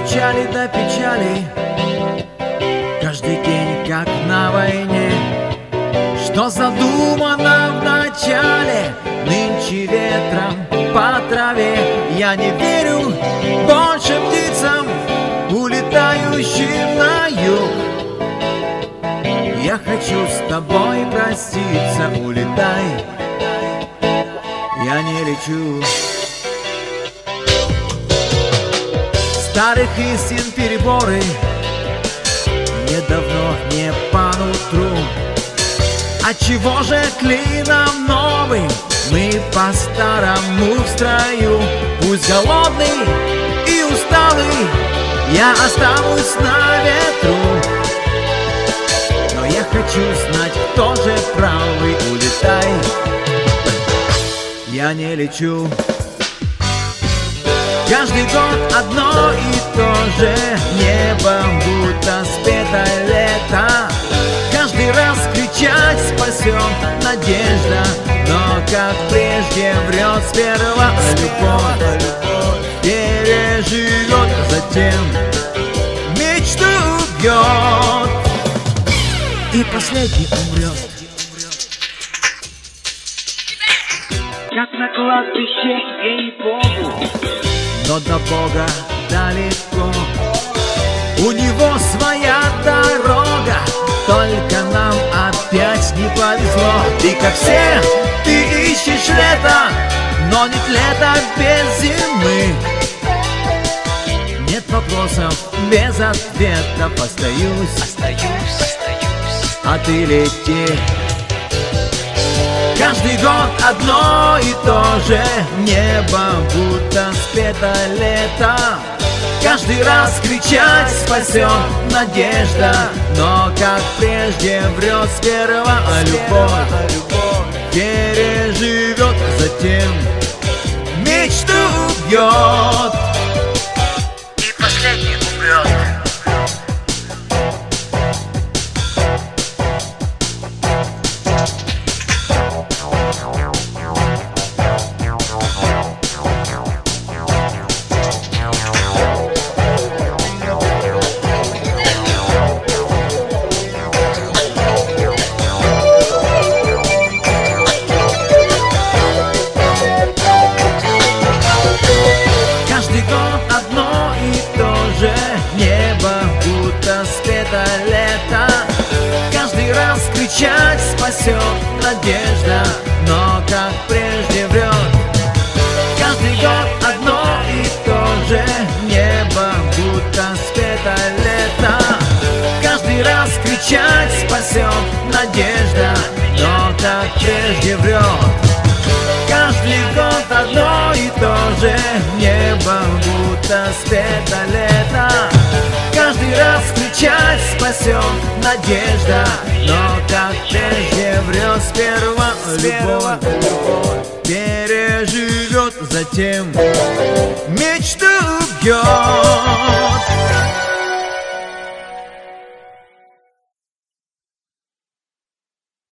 печали до печали, каждый день как на войне. Что задумано в начале, нынче ветром по траве. Я не верю больше птицам, улетающим на юг. Я хочу с тобой проститься, улетай, я не лечу. Старых истин переборы мне давно не по нутру. Отчего же клином новый мы по-старому в строю? Пусть голодный и усталый я останусь на ветру, но я хочу знать, кто же правый. Улетай, я не лечу. Каждый год одно и то же, небом будто спето лето. Каждый раз кричать спасем, надежда, но как прежде врет сперва. Любовь переживет, затем мечту убьет и последний умрет. Как на кладбище, ей-богу, но до Бога далеко. У него своя дорога, только нам опять не повезло. Ты как все, ты ищешь лето, но нет лета без зимы. Нет вопросов без ответов, остаюсь, а ты лети. Каждый год одно и то же, небо будто спето лето. Каждый раз кричать спасет надежда, но как прежде врет сперва. Любовь переживет, затем мечту убьет и последний умрет. Небо будто спето лето. Каждый раз кричать спасет надежда, но как прежде врет. Каждый год одно и то же, небо будто спето лето. Каждый раз кричать спасет надежда, но как прежде врет. Каждый год одно и то же, небо будто спето лето. Каждый раз кричать спасет надежда, но как прежде врет сперва. Любовь переживет, затем мечту убьет.